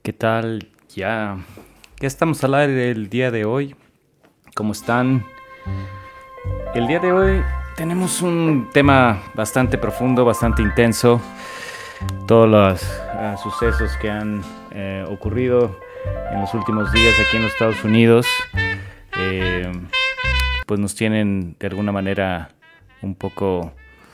¿Qué tal? Ya estamos al aire el día de hoy. ¿Cómo están? El día de hoy tenemos un tema bastante profundo, bastante intenso. Todos los sucesos que han ocurrido en los últimos días aquí en los Estados Unidos, pues nos tienen de alguna manera un poco,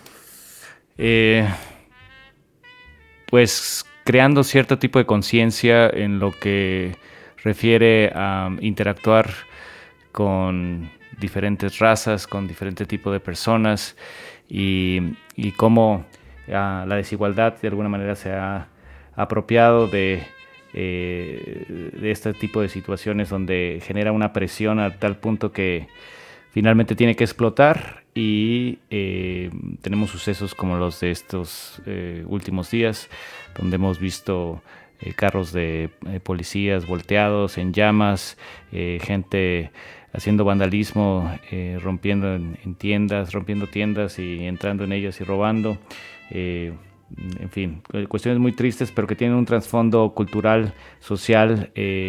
pues creando cierto tipo de conciencia en lo que refiere a interactuar con diferentes razas, con diferentes tipos de personas y cómo la desigualdad de alguna manera se ha apropiado de este tipo de situaciones donde genera una presión a tal punto que finalmente tiene que explotar y tenemos sucesos como los de estos últimos días, donde hemos visto carros de policías volteados en llamas, gente haciendo vandalismo, rompiendo tiendas y entrando en ellas y robando. En fin, cuestiones muy tristes, pero que tienen un trasfondo cultural, social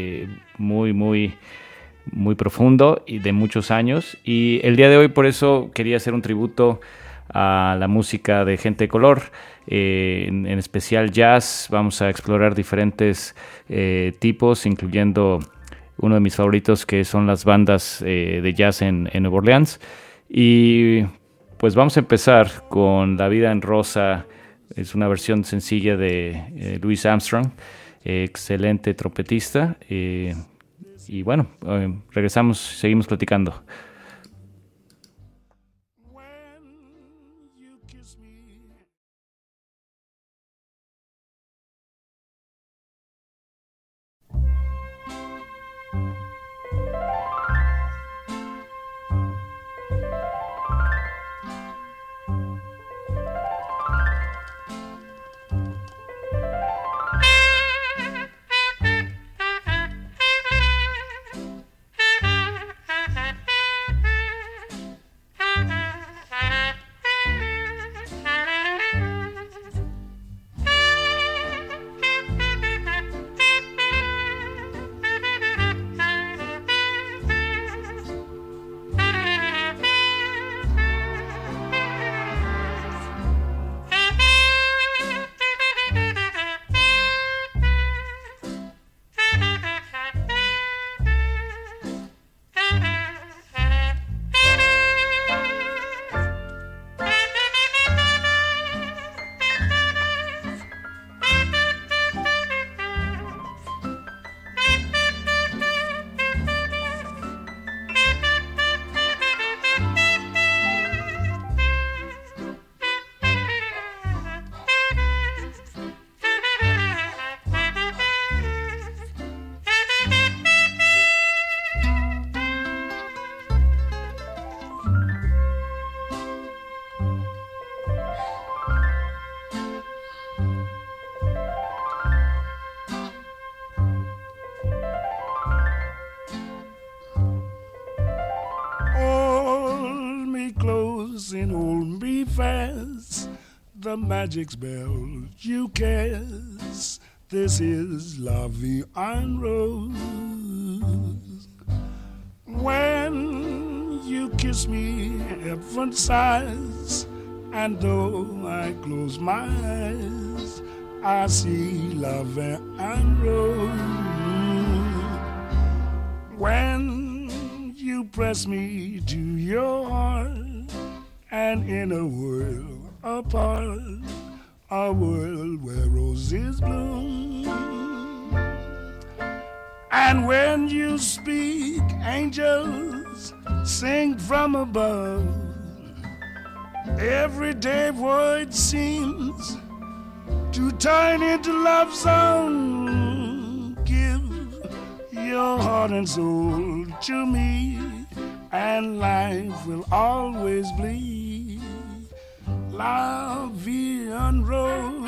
muy profundo y de muchos años. Y el día de hoy por eso quería hacer un tributo a la música de gente de color, en especial jazz. Vamos a explorar diferentes tipos, incluyendo uno de mis favoritos, que son las bandas de jazz en Nueva Orleans. Y pues vamos a empezar con La vida en rosa. Es una versión sencilla de Louis Armstrong, excelente trompetista. Y bueno, regresamos, seguimos platicando. And hold me fast, the magic spell you cast. This is La Vie en Rose. When you kiss me, heaven sighs, and though I close my eyes, I see La Vie en Rose. When you press me to your heart, and in a world apart, a world where roses bloom. And when you speak, angels sing from above. Everyday void seems to turn into love song. Give your heart and soul to me, and life will always bleed. La Vie en Rose.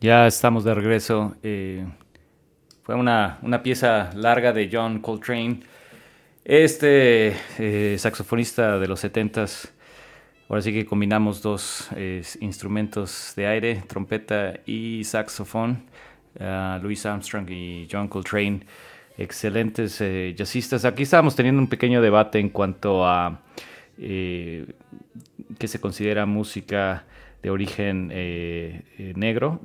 Ya estamos de regreso. Fue una pieza larga de John Coltrane. Saxofonista de los 70s. Ahora sí que combinamos dos instrumentos de aire, trompeta y saxofón. Louis Armstrong y John Coltrane, excelentes jazzistas. Aquí estábamos teniendo un pequeño debate en cuanto a qué se considera música de origen negro.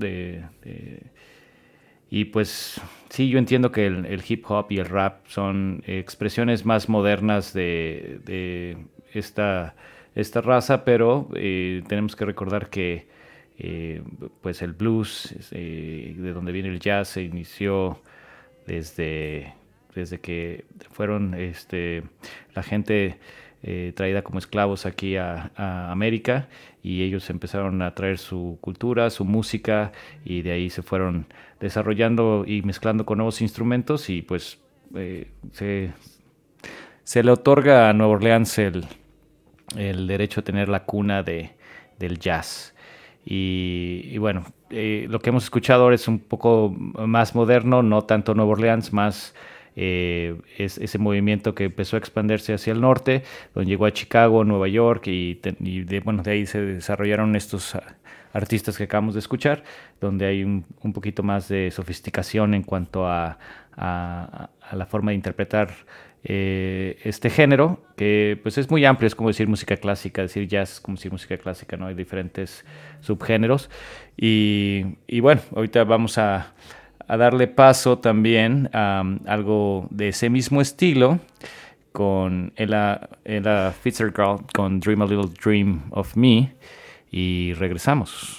Y pues sí, yo entiendo que el hip hop y el rap son expresiones más modernas de esta raza, pero tenemos que recordar que pues el blues, de donde viene el jazz, se inició desde que fueron la gente traída como esclavos aquí a América, y ellos empezaron a traer su cultura, su música, y de ahí se fueron desarrollando y mezclando con nuevos instrumentos, y pues se le otorga a Nueva Orleans el derecho a tener la cuna del jazz. Y bueno, lo que hemos escuchado ahora es un poco más moderno, no tanto Nueva Orleans, más es ese movimiento que empezó a expandirse hacia el norte, donde llegó a Chicago, Nueva York, y de ahí se desarrollaron estos artistas que acabamos de escuchar, donde hay un poquito más de sofisticación en cuanto a la forma de interpretar este género, que pues es muy amplio. Es como decir música clásica, decir jazz es como decir música clásica, ¿no? Hay diferentes subgéneros, y bueno, ahorita vamos a darle paso también a algo de ese mismo estilo con Ella Fitzgerald con Dream a Little Dream of Me, y regresamos.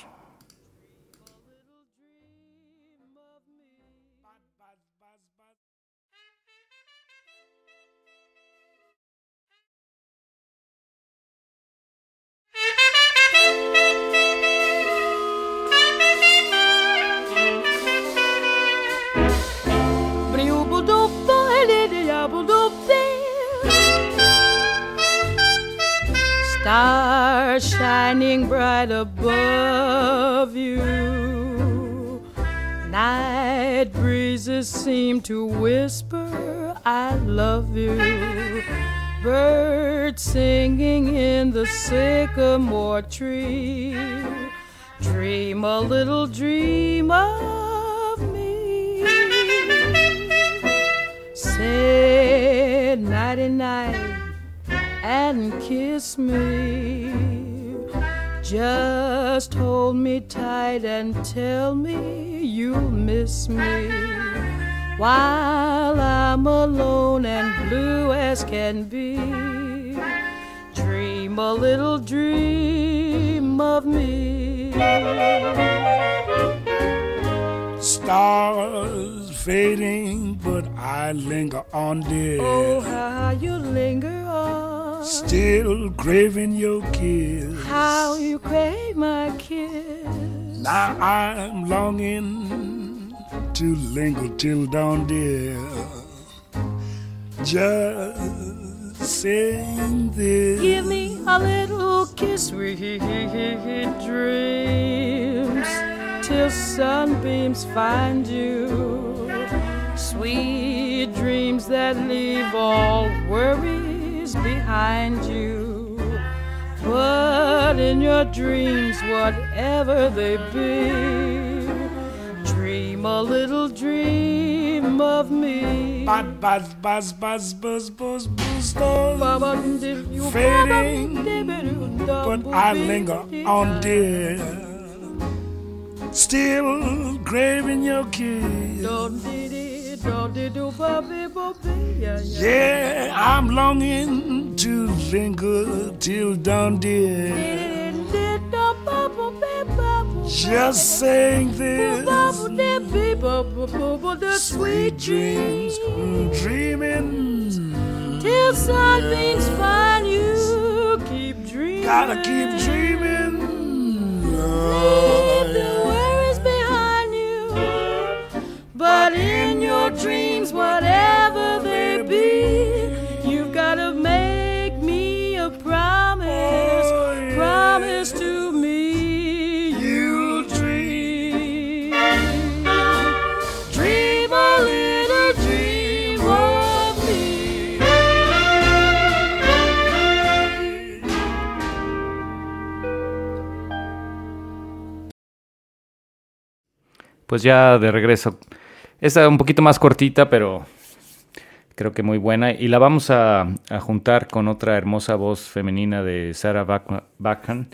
Stars shining bright above you, night breezes seem to whisper, I love you. Birds singing in the sycamore tree, dream a little dream of me. Say nighty-night and kiss me. Just hold me tight and tell me you'll miss me while I'm alone and blue as can be. Dream a little dream of me. Stars fading, but I linger on, dear. Oh, how you linger on. Still craving your kiss. How you crave my kiss. Now I'm longing to linger till dawn, dear. Just saying this. Give me a little kiss, sweet dreams, till sunbeams find you. Sweet dreams that leave all worries behind you. But in your dreams, whatever they be, dream a little dream of me. Buzz, buzz, buzz, buzz, buzz, buzz, buzz, stars fading, but I linger on, dear. Still craving your kiss. Yeah, I'm longing to linger till dawn, dear. Just saying this. Sweet dreams, dreaming till sunbeams find you. Keep dreaming. Gotta keep dreaming. Leave the worries behind you. But in your dreams, whatever they be, you've gotta make me a promise. Promise to me you'll dream pues ya de regreso. Esta un poquito más cortita, pero creo que muy buena. Y la vamos a juntar con otra hermosa voz femenina de Sarah Bachman,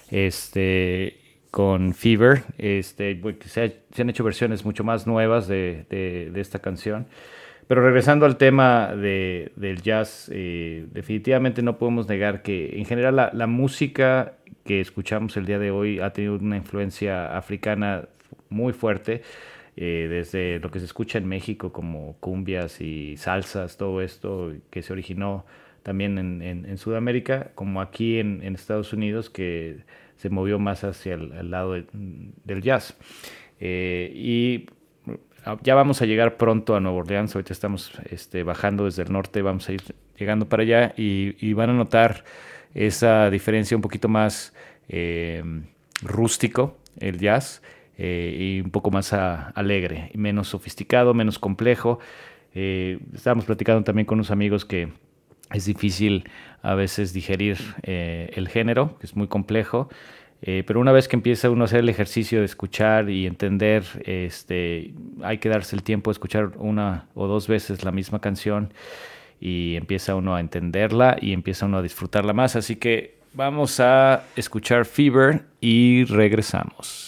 con Fever. Porque se han hecho versiones mucho más nuevas de esta canción. Pero regresando al tema del jazz, definitivamente no podemos negar que en general la música que escuchamos el día de hoy ha tenido una influencia africana muy fuerte, desde lo que se escucha en México como cumbias y salsas, todo esto que se originó también en Sudamérica, como aquí en Estados Unidos, que se movió más hacia el lado del jazz. Y ya vamos a llegar pronto a Nueva Orleans. Ahorita estamos bajando desde el norte, vamos a ir llegando para allá y van a notar esa diferencia un poquito más rústico, el jazz, y un poco más alegre, y menos sofisticado, menos complejo. Estábamos platicando también con unos amigos que es difícil a veces digerir el género, que es muy complejo. Pero una vez que empieza uno a hacer el ejercicio de escuchar y entender, hay que darse el tiempo de escuchar una o dos veces la misma canción y empieza uno a entenderla y empieza uno a disfrutarla más. Así que vamos a escuchar Fever y regresamos.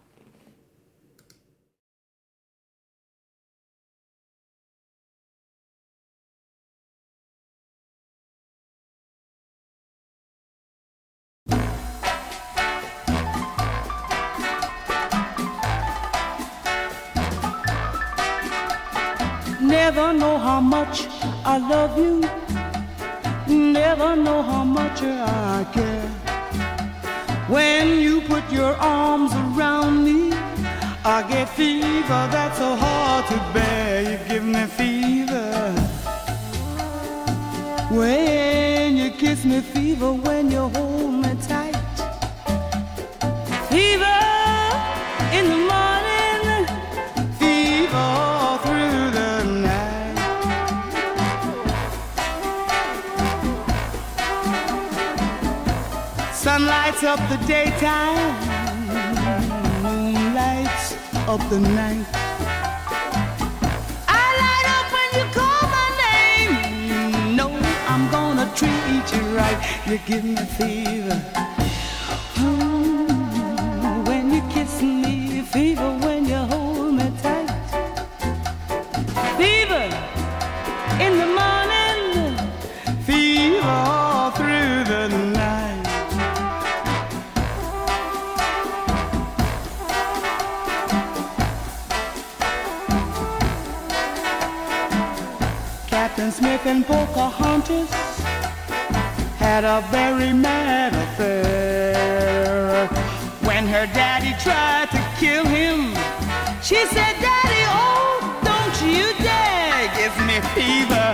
Never know how much I love you. Never know how much I care. When you put your arms around me, I get fever that's so hard to bear. You give me fever when you kiss me, fever when you hold me tight. Fever in the morning, fever through the night. Sun lights up the daytime, moon lights up the night. I light up when you call my name. You know I'm gonna treat you right. You give me fever when you kiss me, fever when you hold me tight. Fever in the morning, fever through the night. Captain Smith and Pocahontas had a very mad affair. When her daddy tried to kill him, she said, Daddy, oh, don't you dare give me fever.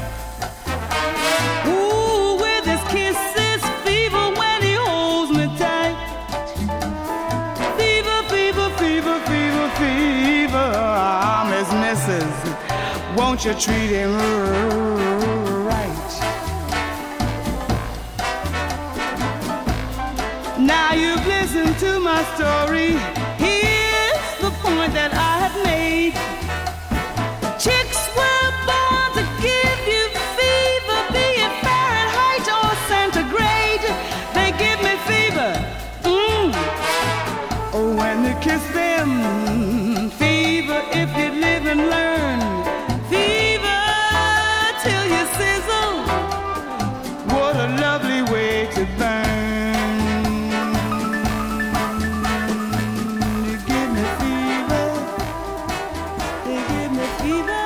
Ooh, with his kisses, fever when he holds me tight. Fever, fever, fever, fever, fever, I'm his missus. Won't you treat him right? Now you've listened to my story. Here's the point that I have made. Chicks were born to give you fever, be it Fahrenheit or centigrade. They give me fever. Oh, when you kiss them, fever if you live and learn. Fever till you sizzle. What a lovely way to burn. You give me fever. They give me fever.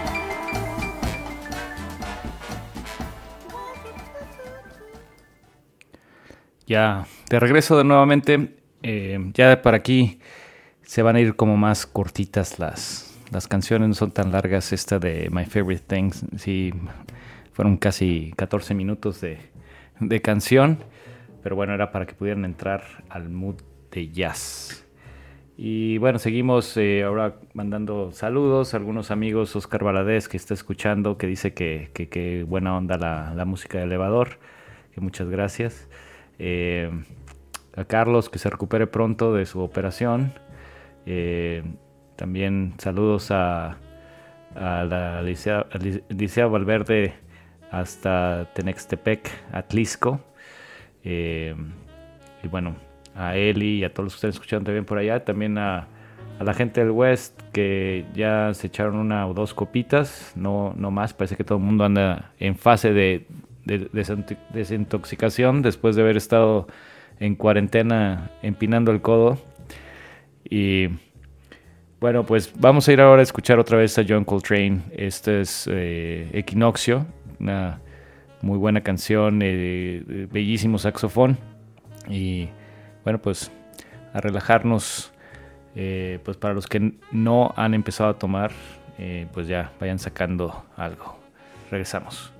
Ya, de regreso de nuevamente. Ya para aquí se van a ir como más cortitas las canciones, no son tan largas. Esta de My Favorite Things, sí, fueron casi 14 minutos de canción. Pero bueno, era para que pudieran entrar al mood de jazz. Y bueno, seguimos ahora mandando saludos a algunos amigos. Oscar Valadez, que está escuchando, que dice que buena onda la música de elevador, que muchas gracias. A Carlos, que se recupere pronto de su operación. También saludos a la Licea Valverde hasta Tenextepec, Atlisco. Y bueno, a Eli y a todos los que están escuchando también por allá. También a la gente del West que ya se echaron una o dos copitas, no más. Parece que todo el mundo anda en fase de desintoxicación después de haber estado en cuarentena empinando el codo. Y bueno, pues vamos a ir ahora a escuchar otra vez a John Coltrane. Este es Equinoccio, una muy buena canción, bellísimo saxofón. Y bueno, pues a relajarnos. Pues para los que no han empezado a tomar, pues ya vayan sacando algo. Regresamos.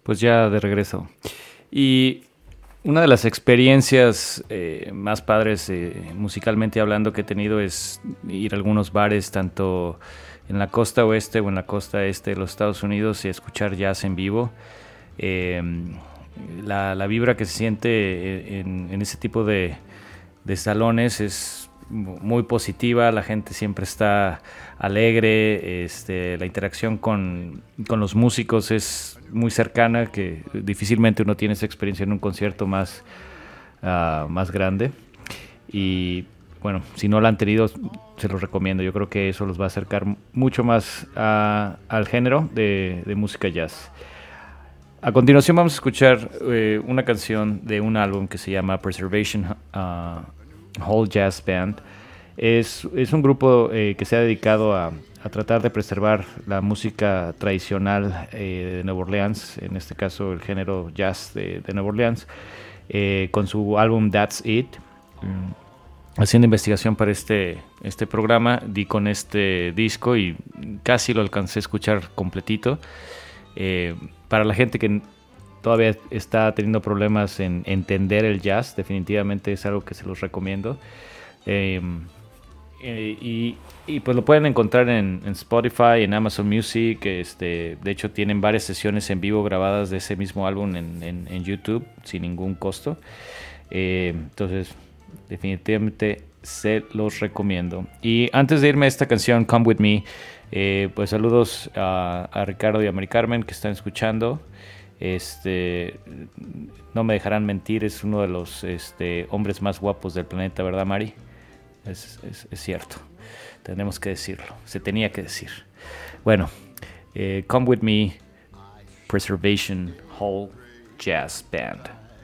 Pues ya de regreso. Y una de las experiencias más padres musicalmente hablando que he tenido es ir a algunos bares, tanto en la costa oeste o en la costa este de los Estados Unidos, y escuchar jazz en vivo. La vibra que se siente en ese tipo de salones es muy positiva. La gente siempre está alegre, la interacción con los músicos es muy cercana, que difícilmente uno tiene esa experiencia en un concierto más grande. Y bueno, si no la han tenido, se los recomiendo. Yo creo que eso los va a acercar mucho más al género de música jazz. A continuación vamos a escuchar una canción de un álbum que se llama Preservation Hall Jazz Band. Es un grupo que se ha dedicado a tratar de preservar la música tradicional de Nueva Orleans, en este caso el género jazz de Nueva Orleans, con su álbum That's It. Haciendo investigación para este programa, di con este disco y casi lo alcancé a escuchar completito. Para la gente que todavía está teniendo problemas en entender el jazz, definitivamente es algo que se los recomiendo. Y pues lo pueden encontrar en Spotify, en Amazon Music. De hecho tienen varias sesiones en vivo grabadas de ese mismo álbum en YouTube sin ningún costo. Entonces definitivamente se los recomiendo. Y antes de irme a esta canción Come With Me, pues saludos a Ricardo y a Mari Carmen que están escuchando. No me dejarán mentir, es uno de los hombres más guapos del planeta, ¿verdad, Mari? Es cierto, tenemos que decirlo, se tenía que decir. Bueno, Come With Me, Preservation Hall Jazz Band.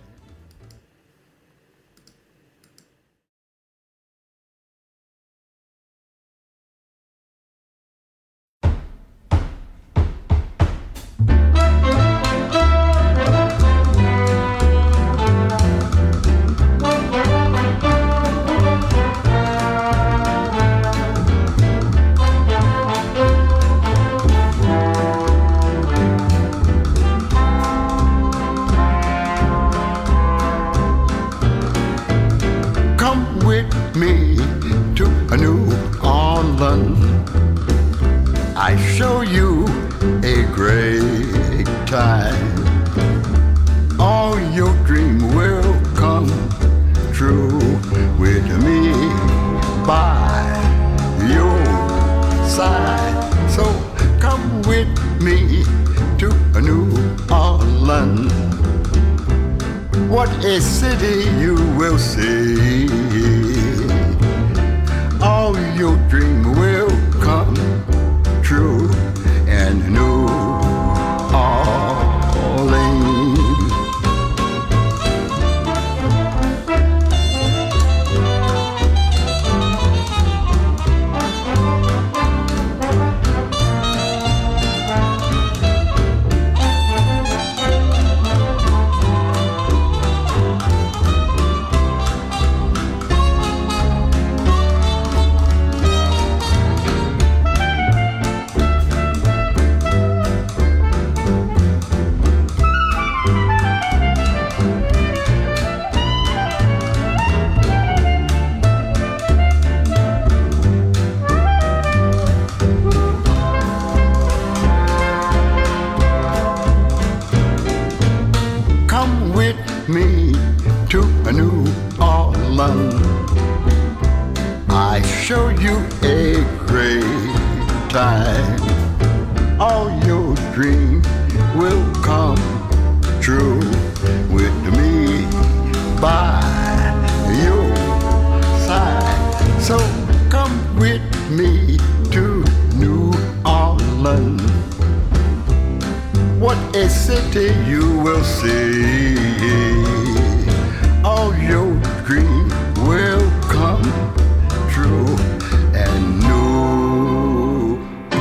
I show you a great time. All your dreams will come true with me by your side. So come with me to New Orleans. What a city you will see. All your dreams will come true in New Orleans. Me to a New Orleans. I show you a great time. All your dreams will come true with me by your side. So come with me to New Orleans. What a city you will see. All your dreams will come true and New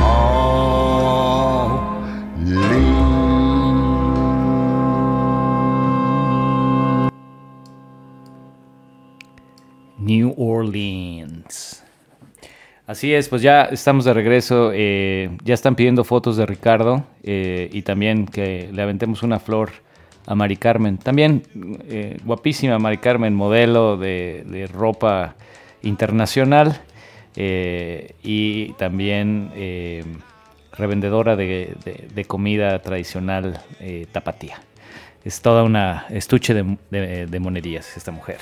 Orleans. New Orleans. Así es, pues ya estamos de regreso. Ya están pidiendo fotos de Ricardo y también que le aventemos una flor a Mari Carmen. También guapísima Mari Carmen, modelo de ropa internacional y también revendedora de comida tradicional tapatía. Es toda una estuche de monerías esta mujer.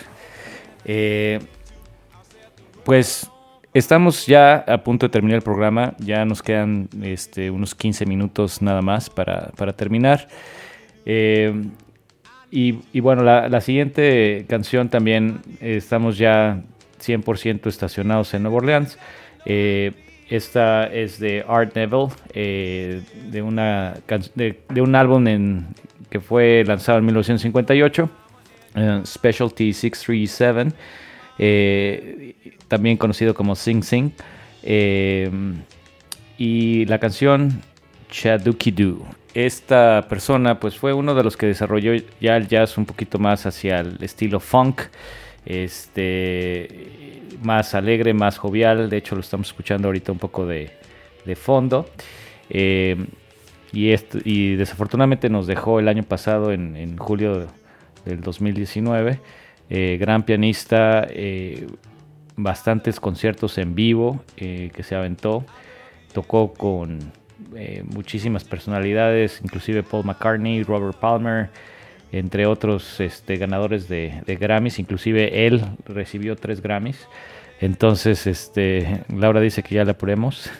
Pues estamos ya a punto de terminar el programa. Ya nos quedan unos 15 minutos nada más para terminar. Y bueno, la siguiente canción también estamos ya 100% estacionados en Nueva Orleans. Esta es de Art Neville, de un álbum que fue lanzado en 1958, Specialty 637, también conocido como Sing Sing, y la canción Chaduki Doo. Esta persona pues fue uno de los que desarrolló ya el jazz un poquito más hacia el estilo funk, más alegre, más jovial. De hecho lo estamos escuchando ahorita un poco de fondo, y desafortunadamente nos dejó el año pasado en julio del 2019. Gran pianista, bastantes conciertos en vivo que se aventó, tocó con muchísimas personalidades, inclusive Paul McCartney, Robert Palmer, entre otros ganadores de Grammys. Inclusive él recibió 3 Grammys. Entonces Laura dice que ya la apuremos.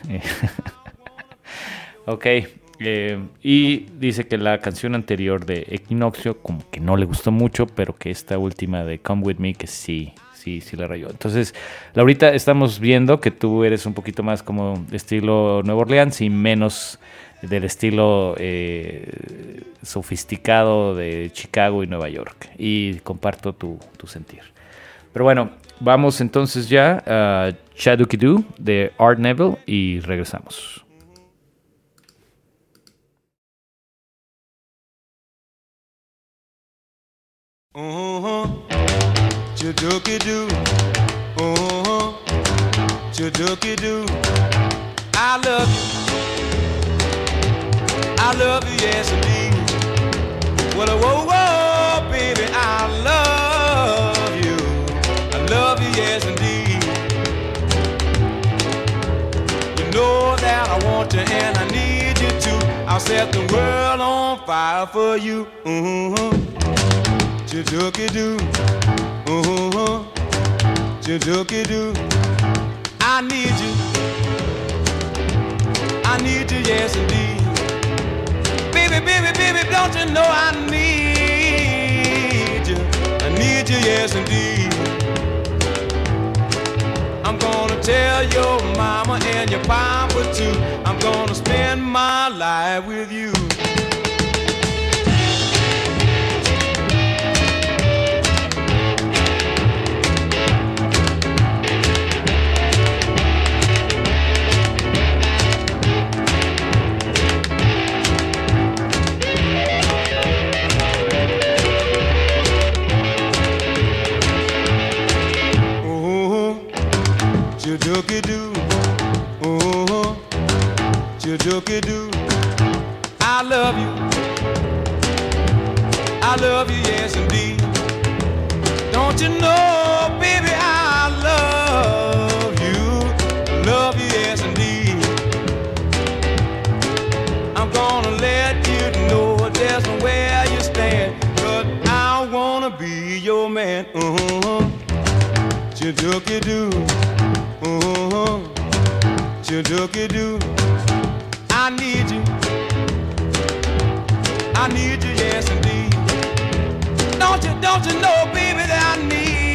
Ok, y dice que la canción anterior de Equinoccio como que no le gustó mucho, pero que esta última de Come With Me que sí la rayó. Entonces, Laurita, estamos viendo que tú eres un poquito más como estilo Nueva Orleans y menos del estilo sofisticado de Chicago y Nueva York. Y comparto tu sentir. Pero bueno, vamos entonces ya a Chaduki Doo de Art Neville y regresamos. Chaduki-doo, chaduki-doo. I love you, yes indeed. Well, whoa, whoa, baby, I love you, yes indeed. You know that I want you and I need you too. I'll set the world on fire for you. Chaduki-doo. Chaduki-doo. I need you, yes indeed. Baby, baby, baby, don't you know I need you, yes indeed. I'm gonna tell your mama and your papa too. I'm gonna spend my life with you. Chaduki-doo, chaduki-doo. I love you, yes indeed. Don't you know, baby, I love you, yes indeed. I'm gonna let you know there's nowhere you stand, but I wanna be your man. Chaduki-doo. Chaduki-doo. I need you, yes indeed. Don't you know, baby, that I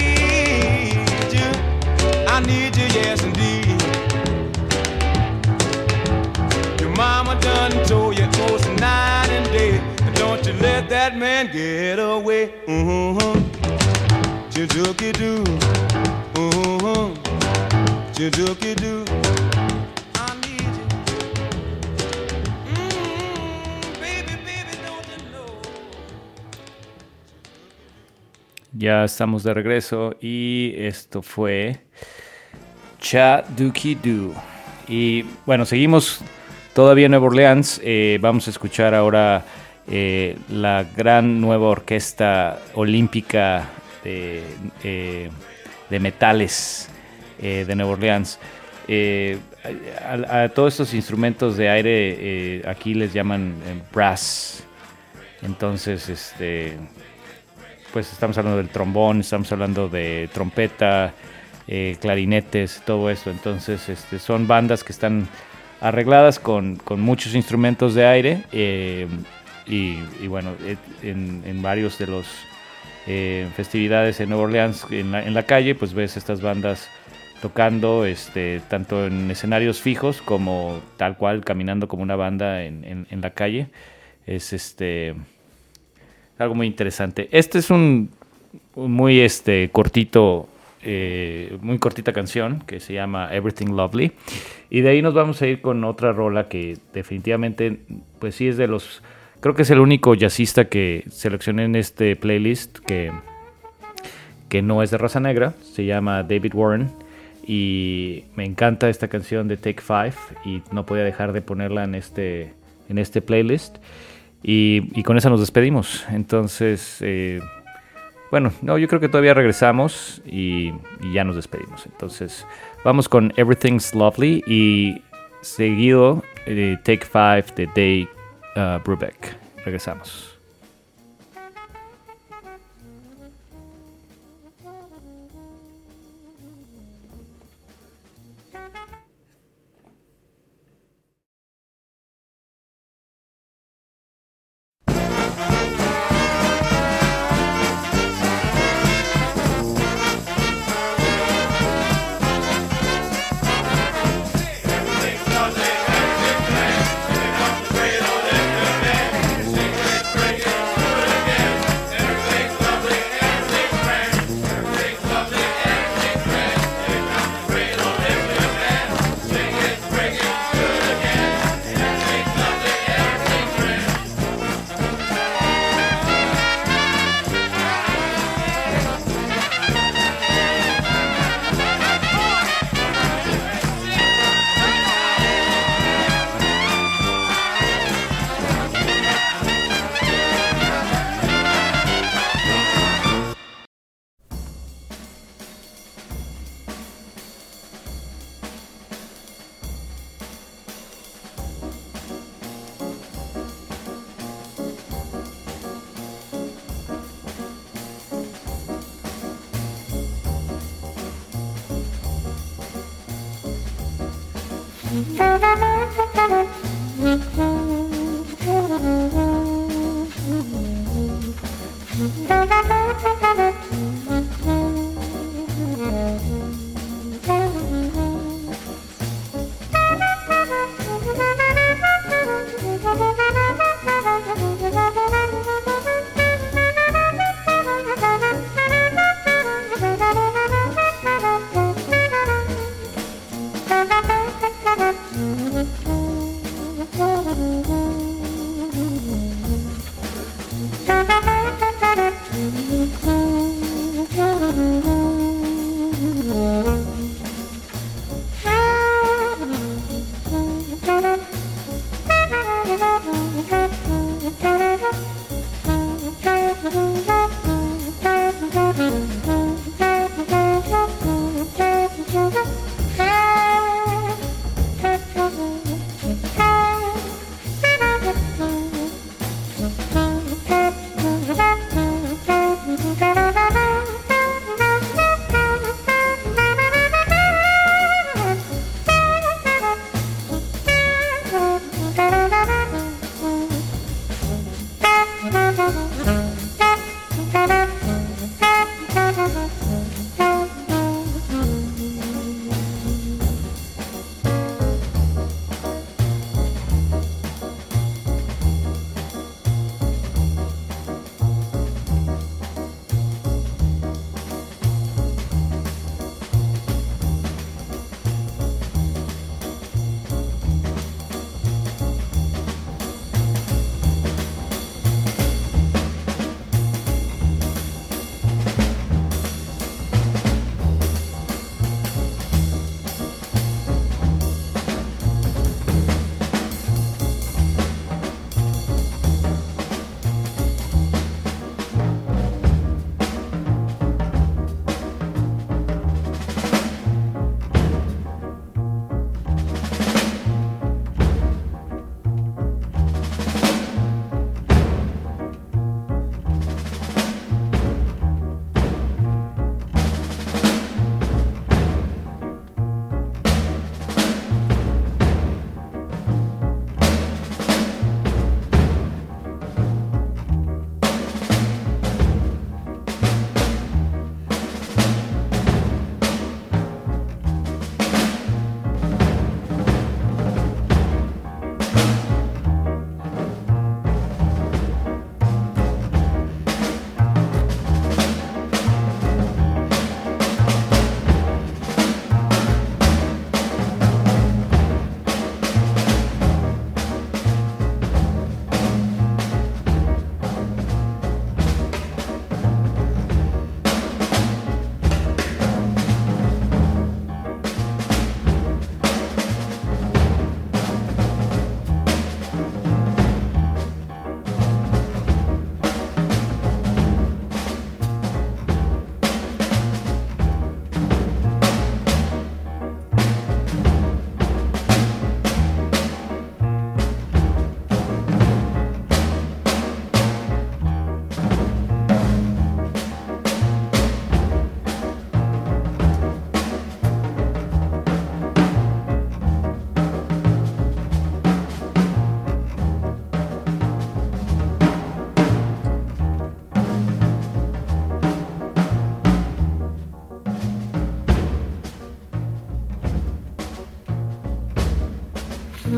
need you, yes indeed. Your mama done told you close night and day, and don't you let that man get away. Chaduki-doo. Chaduki-doo. I need you. Baby, baby, don't you know. Ya estamos de regreso y esto fue Cha Dookie Doo. Y bueno, seguimos todavía en Nueva Orleans. Vamos a escuchar ahora la gran nueva orquesta olímpica de metales de Nueva Orleans. A todos estos instrumentos de aire aquí les llaman brass. Entonces, pues estamos hablando del trombón, estamos hablando de trompeta, clarinetes, todo esto. Entonces, son bandas que están arregladas con muchos instrumentos de aire y bueno, en varios de los festividades en Nueva Orleans, en la calle, pues ves estas bandas tocando, tanto en escenarios fijos como tal cual, caminando como una banda en la calle. Es algo muy interesante. Este es un muy cortito, muy cortita canción que se llama Everything Lovely, y de ahí nos vamos a ir con otra rola que definitivamente, pues sí es de los, creo que es el único jazzista que seleccioné en este playlist que no es de raza negra. Se llama David Warren y me encanta esta canción de Take Five y no podía dejar de ponerla en este playlist. Y con esa nos despedimos. Entonces, bueno, no, yo creo que todavía regresamos y ya nos despedimos. Entonces, vamos con Everything's Lovely y seguido Take Five de Dave Brubeck. Regresamos.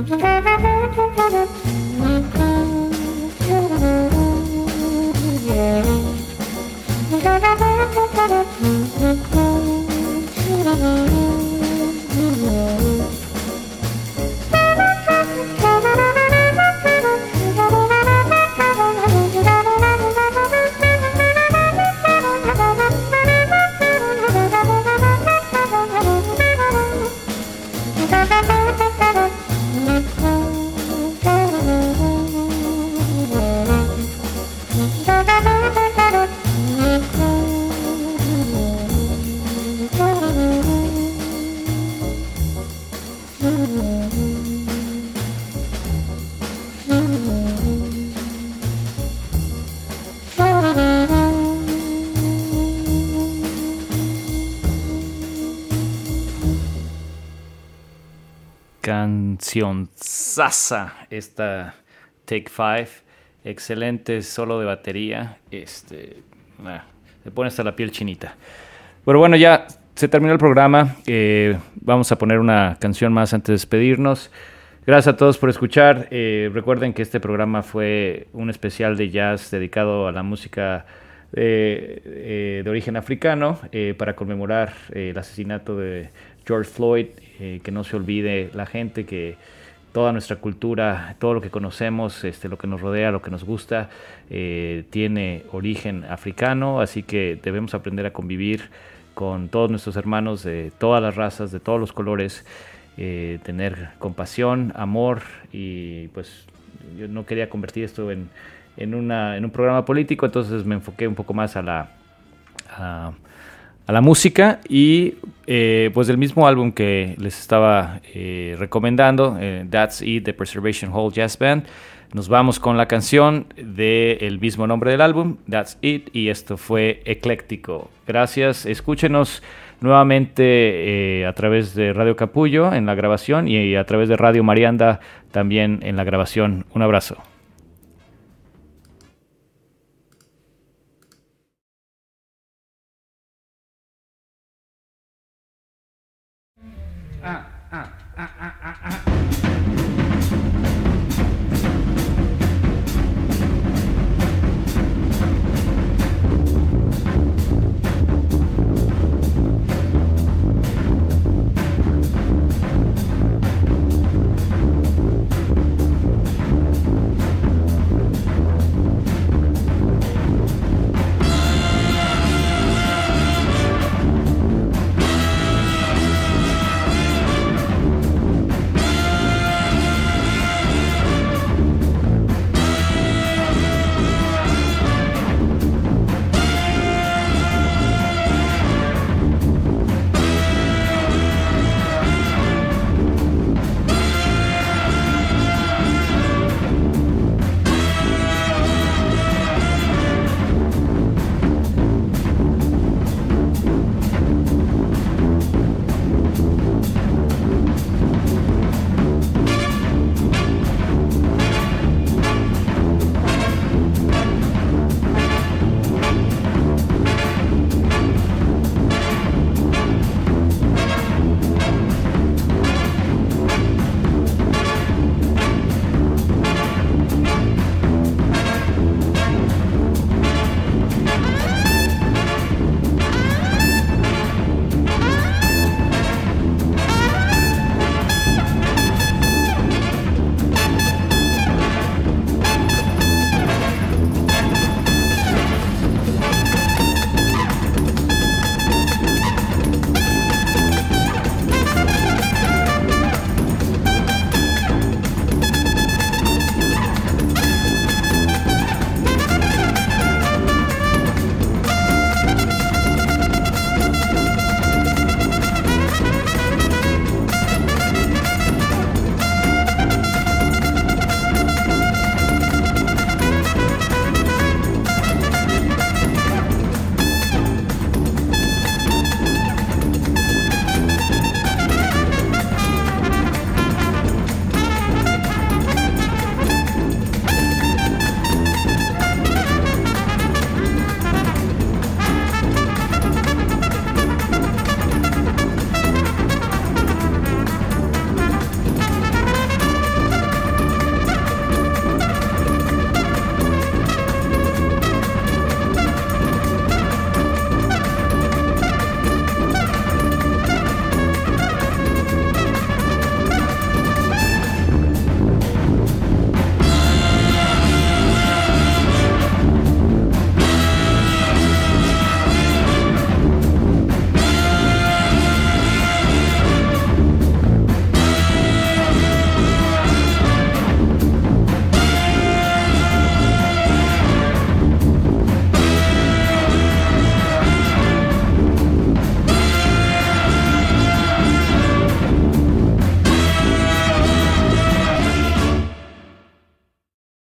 Canción Sasa, esta Take Five, excelente solo de batería, se pone hasta la piel chinita. Pero bueno, ya se terminó el programa, vamos a poner una canción más antes de despedirnos. Gracias a todos por escuchar, recuerden que este programa fue un especial de jazz dedicado a la música de origen africano para conmemorar el asesinato de George Floyd. Que no se olvide la gente que toda nuestra cultura, todo lo que conocemos, lo que nos rodea, lo que nos gusta, tiene origen africano, así que debemos aprender a convivir con todos nuestros hermanos de todas las razas, de todos los colores, tener compasión, amor, y pues yo no quería convertir esto en un programa político, entonces me enfoqué un poco más a la música y pues del mismo álbum que les estaba recomendando, That's It, The Preservation Hall Jazz Band. Nos vamos con la canción del mismo nombre del álbum, That's It, y esto fue Ecléctico. Gracias, escúchenos nuevamente a través de Radio Capullo en la grabación y a través de Radio Marianda también en la grabación. Un abrazo. Ah.